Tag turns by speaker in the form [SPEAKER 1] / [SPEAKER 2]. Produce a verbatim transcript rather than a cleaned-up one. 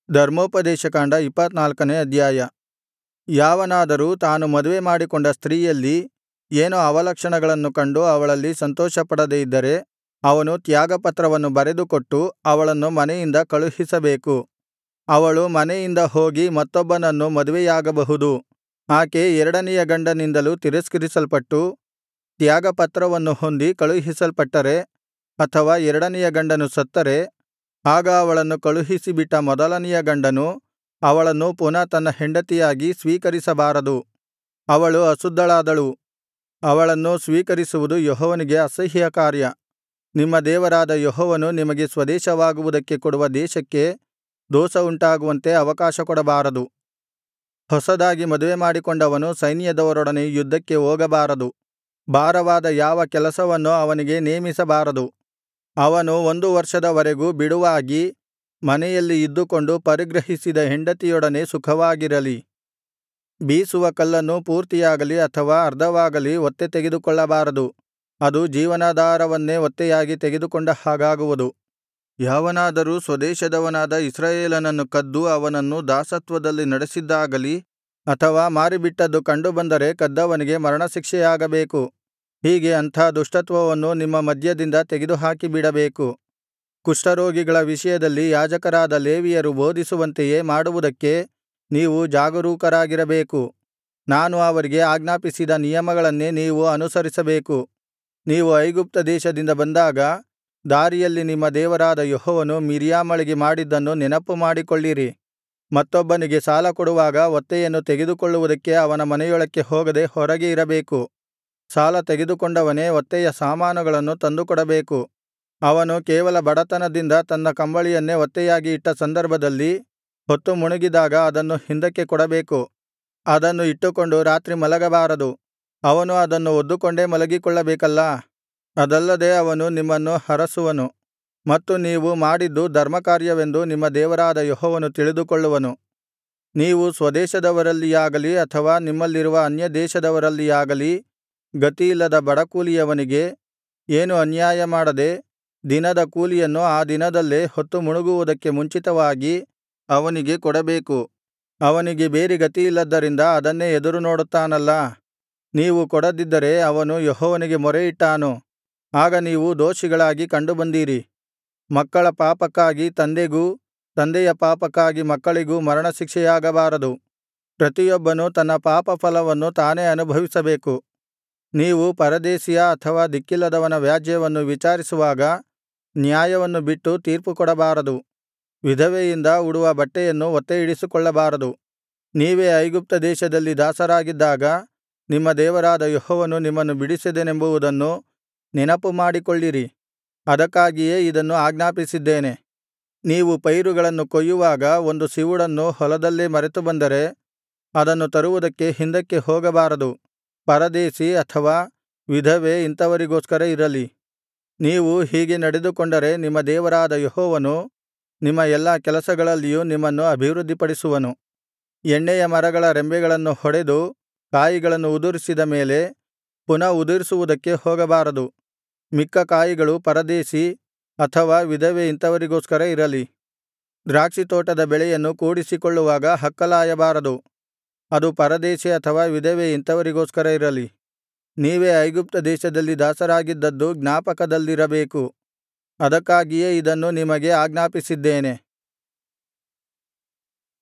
[SPEAKER 1] ಧರ್ಮೋಪದೇಶಕಾಂಡ ಇಪ್ಪತ್ತನಾಲ್ಕನೇ ಅಧ್ಯಾಯ. ಯಾವನಾದರೂ ತಾನು ಮದುವೆ ಮಾಡಿಕೊಂಡ ಸ್ತ್ರೀಯಲ್ಲಿ ಏನೋ ಅವಲಕ್ಷಣಗಳನ್ನು ಕಂಡು ಅವಳಲ್ಲಿ ಸಂತೋಷಪಡದೆ ಇದ್ದರೆ, ಅವನು ತ್ಯಾಗಪತ್ರವನ್ನು ಬರೆದುಕೊಟ್ಟು ಅವಳನ್ನು ಮನೆಯಿಂದ ಕಳುಹಿಸಬೇಕು. ಅವಳು ಮನೆಯಿಂದ ಹೋಗಿ ಮತ್ತೊಬ್ಬನನ್ನು ಮದುವೆಯಾಗಬಹುದು. ಆಕೆ ಎರಡನೆಯ ಗಂಡನಿಂದಲೂ ತಿರಸ್ಕರಿಸಲ್ಪಟ್ಟು ತ್ಯಾಗಪತ್ರವನ್ನು ಹೊಂದಿ ಕಳುಹಿಸಲ್ಪಟ್ಟರೆ, ಅಥವಾ ಎರಡನೆಯ ಗಂಡನು ಸತ್ತರೆ, ಆಗ ಅವಳನ್ನು ಕಳುಹಿಸಿಬಿಟ್ಟ ಮೊದಲನೆಯ ಗಂಡನು ಅವಳನ್ನು ಪುನಃ ತನ್ನ ಹೆಂಡತಿಯಾಗಿ ಸ್ವೀಕರಿಸಬಾರದು. ಅವಳು ಅಶುದ್ಧಳಾದಳು. ಅವಳನ್ನು ಸ್ವೀಕರಿಸುವುದು ಯೆಹೋವನಿಗೆ ಅಸಹ್ಯಕಾರ್ಯ. ನಿಮ್ಮ ದೇವರಾದ ಯೆಹೋವನು ನಿಮಗೆ ಸ್ವದೇಶವಾಗುವುದಕ್ಕೆ ಕೊಡುವ ದೇಶಕ್ಕೆ ದೋಷವುಂಟಾಗುವಂತೆ ಅವಕಾಶಕೊಡಬಾರದು. ಹೊಸದಾಗಿ ಮದುವೆಮಾಡಿಕೊಂಡವನು ಸೈನ್ಯದವರೊಡನೆ ಯುದ್ಧಕ್ಕೆ ಹೋಗಬಾರದು. ಭಾರವಾದ ಯಾವ ಕೆಲಸವನ್ನೂ ಅವನಿಗೆ ನೇಮಿಸಬಾರದು. ಅವನು ಒಂದು ವರ್ಷದ ವರೆಗೂ ಬಿಡುವಾಗಿ ಮನೆಯಲ್ಲಿ ಇದ್ದುಕೊಂಡು ಪರಿಗ್ರಹಿಸಿದ ಹೆಂಡತಿಯೊಡನೆ ಸುಖವಾಗಿರಲಿ. ಬೀಸುವ ಕಲ್ಲನ್ನು ಪೂರ್ತಿಯಾಗಲಿ ಅಥವಾ ಅರ್ಧವಾಗಲಿ ಒತ್ತೆ ತೆಗೆದುಕೊಳ್ಳಬಾರದು. ಅದು ಜೀವನಾಧಾರವನ್ನೇ ಒತ್ತೆಯಾಗಿ ತೆಗೆದುಕೊಂಡ ಹಾಗಾಗುವುದು. ಯಾವನಾದರೂ ಸ್ವದೇಶದವನಾದ ಇಸ್ರಾಯೇಲನನ್ನು ಕದ್ದು ಅವನನ್ನು ದಾಸತ್ವದಲ್ಲಿ ನಡೆಸಿದ್ದಾಗಲಿ ಅಥವಾ ಮಾರಿಬಿಟ್ಟದ್ದು ಕಂಡುಬಂದರೆ ಕದ್ದವನಿಗೆ ಮರಣಶಿಕ್ಷೆಯಾಗಬೇಕು. ಹೀಗೆ ಅಂಥ ದುಷ್ಟತ್ವವನ್ನು ನಿಮ್ಮ ಮಧ್ಯದಿಂದ ತೆಗೆದುಹಾಕಿಬಿಡಬೇಕು. ಕುಷ್ಠರೋಗಿಗಳ ವಿಷಯದಲ್ಲಿ ಯಾಜಕರಾದ ಲೇವಿಯರು ಬೋಧಿಸುವಂತೆಯೇ ಮಾಡುವುದಕ್ಕೆ ನೀವು ಜಾಗರೂಕರಾಗಿರಬೇಕು. ನಾನು ಅವರಿಗೆ ಆಜ್ಞಾಪಿಸಿದ ನಿಯಮಗಳನ್ನೇ ನೀವು ಅನುಸರಿಸಬೇಕು. ನೀವು ಐಗುಪ್ತ ದೇಶದಿಂದ ಬಂದಾಗ ದಾರಿಯಲ್ಲಿ ನಿಮ್ಮ ದೇವರಾದ ಯೆಹೋವನು ಮಿರ್ಯಾಮಳಿಗೆ ಮಾಡಿದ್ದನ್ನು ನೆನಪುಮಾಡಿಕೊಳ್ಳಿರಿ. ಮತ್ತೊಬ್ಬನಿಗೆ ಸಾಲ ಕೊಡುವಾಗ ಒತ್ತೆಯನ್ನು ತೆಗೆದುಕೊಳ್ಳುವುದಕ್ಕೆ ಅವನ ಮನೆಯೊಳಕ್ಕೆ ಹೋಗದೆ ಹೊರಗೆ ಇರಬೇಕು. ಸಾಲ ತೆಗೆದುಕೊಂಡವನೇ ಒತ್ತೆಯ ಸಾಮಾನುಗಳನ್ನು ತಂದುಕೊಡಬೇಕು. ಅವನು ಕೇವಲ ಬಡತನದಿಂದ ತನ್ನ ಕಂಬಳಿಯನ್ನೇ ಒತ್ತೆಯಾಗಿ ಇಟ್ಟ ಸಂದರ್ಭದಲ್ಲಿ ಹೊತ್ತು ಮುಳುಗಿದಾಗ ಅದನ್ನು ಹಿಂದಕ್ಕೆ ಕೊಡಬೇಕು. ಅದನ್ನು ಇಟ್ಟುಕೊಂಡು ರಾತ್ರಿ ಮಲಗಬಾರದು. ಅವನು ಅದನ್ನು ಹೊದ್ದುಕೊಂಡೇ ಮಲಗಿಕೊಳ್ಳಬೇಕಲ್ಲಾ. ಅದಲ್ಲದೆ ಅವನು ನಿಮ್ಮನ್ನು ಹರಸುವನು ಮತ್ತು ನೀವು ಮಾಡಿದ್ದು ಧರ್ಮಕಾರ್ಯವೆಂದು ನಿಮ್ಮ ದೇವರಾದ ಯೆಹೋವನು ತಿಳಿದುಕೊಳ್ಳುವನು. ನೀವು ಸ್ವದೇಶದವರಲ್ಲಿಯಾಗಲಿ ಅಥವಾ ನಿಮ್ಮಲ್ಲಿರುವ ಅನ್ಯದೇಶದವರಲ್ಲಿಯಾಗಲಿ ಗತಿಯಿಲ್ಲದ ಬಡಕೂಲಿಯವನಿಗೆ ಏನು ಅನ್ಯಾಯ ಮಾಡದೆ ದಿನದ ಕೂಲಿಯನ್ನು ಆ ದಿನದಲ್ಲೇ ಹೊತ್ತು ಮುಳುಗುವುದಕ್ಕೆ ಮುಂಚಿತವಾಗಿ ಅವನಿಗೆ ಕೊಡಬೇಕು. ಅವನಿಗೆ ಬೇರೆ ಗತಿಯಿಲ್ಲದ್ದರಿಂದ ಅದನ್ನೇ ಎದುರುನೋಡುತ್ತಾನಲ್ಲಾ. ನೀವು ಕೊಡದಿದ್ದರೆ ಅವನು ಯೆಹೋವನಿಗೆ ಮೊರೆಯಿಟ್ಟಾನು. ಆಗ ನೀವು ದೋಷಿಗಳಾಗಿ ಕಂಡುಬಂದೀರಿ. ಮಕ್ಕಳ ಪಾಪಕ್ಕಾಗಿ ತಂದೆಗೂ ತಂದೆಯ ಪಾಪಕ್ಕಾಗಿ ಮಕ್ಕಳಿಗೂ ಮರಣಶಿಕ್ಷೆಯಾಗಬಾರದು. ಪ್ರತಿಯೊಬ್ಬನೂ ತನ್ನ ಪಾಪಫಲವನ್ನು ತಾನೇ ಅನುಭವಿಸಬೇಕು. ನೀವು ಪರದೇಶಿಯ ಅಥವಾ ದಿಕ್ಕಿಲ್ಲದವನ ವ್ಯಾಜ್ಯವನ್ನು ವಿಚಾರಿಸುವಾಗ ನ್ಯಾಯವನ್ನು ಬಿಟ್ಟು ತೀರ್ಪುಕೊಡಬಾರದು. ವಿಧವೆಯಿಂದ ಉಡುವ ಬಟ್ಟೆಯನ್ನು ಒತ್ತೆಯಿಡಿಸಿಕೊಳ್ಳಬಾರದು. ನೀವೇ ಐಗುಪ್ತ ದೇಶದಲ್ಲಿ ದಾಸರಾಗಿದ್ದಾಗ ನಿಮ್ಮ ದೇವರಾದ ಯೆಹೋವನು ನಿಮ್ಮನ್ನು ಬಿಡಿಸಿದನೆಂಬುದನ್ನು ನೆನಪುಮಾಡಿಕೊಳ್ಳಿರಿ. ಅದಕ್ಕಾಗಿಯೇ ಇದನ್ನು ಆಜ್ಞಾಪಿಸಿದ್ದೇನೆ. ನೀವು ಪೈರುಗಳನ್ನು ಕೊಯ್ಯುವಾಗ ಒಂದು ಸಿವುಡನ್ನು ಹೊಲದಲ್ಲೇ ಮರೆತುಬಂದರೆ ಅದನ್ನು ತರುವುದಕ್ಕೆ ಹಿಂದಕ್ಕೆ ಹೋಗಬಾರದು. ಪರದೇಶಿ ಅಥವಾ ವಿಧವೆ ಇಂಥವರಿಗೋಸ್ಕರ ಇರಲಿ. ನೀವು ಹೀಗೆ ನಡೆದುಕೊಂಡರೆ ನಿಮ್ಮ ದೇವರಾದ ಯೆಹೋವನು ನಿಮ್ಮ ಎಲ್ಲಾ ಕೆಲಸಗಳಲ್ಲಿಯೂ ನಿಮ್ಮನ್ನು ಅಭಿವೃದ್ಧಿಪಡಿಸುವನು. ಎಣ್ಣೆಯ ಮರಗಳ ರೆಂಬೆಗಳನ್ನು ಹೊಡೆದು ಕಾಯಿಗಳನ್ನು ಉದುರಿಸಿದ ಮೇಲೆ ಪುನಃ ಉದುರಿಸುವುದಕ್ಕೆ ಹೋಗಬಾರದು. ಮಿಕ್ಕ ಕಾಯಿಗಳು ಪರದೇಶಿ ಅಥವಾ ವಿಧವೆ ಇಂಥವರಿಗೋಸ್ಕರ ಇರಲಿ. ದ್ರಾಕ್ಷಿತೋಟದ ಬೆಳೆಯನ್ನು ಕೂಡಿಸಿಕೊಳ್ಳುವಾಗ ಹಕ್ಕಲಾಯಬಾರದು. ಅದು ಪರದೇಶಿ ಅಥವಾ ವಿಧವೆ ಇಂಥವರಿಗೋಸ್ಕರ ಇರಲಿ. ನೀವೇ ಐಗುಪ್ತ ದೇಶದಲ್ಲಿ ದಾಸರಾಗಿದ್ದದ್ದು ಜ್ಞಾಪಕದಲ್ಲಿರಬೇಕು. ಅದಕ್ಕಾಗಿಯೇ ಇದನ್ನು ನಿಮಗೆ ಆಜ್ಞಾಪಿಸಿದ್ದೇನೆ.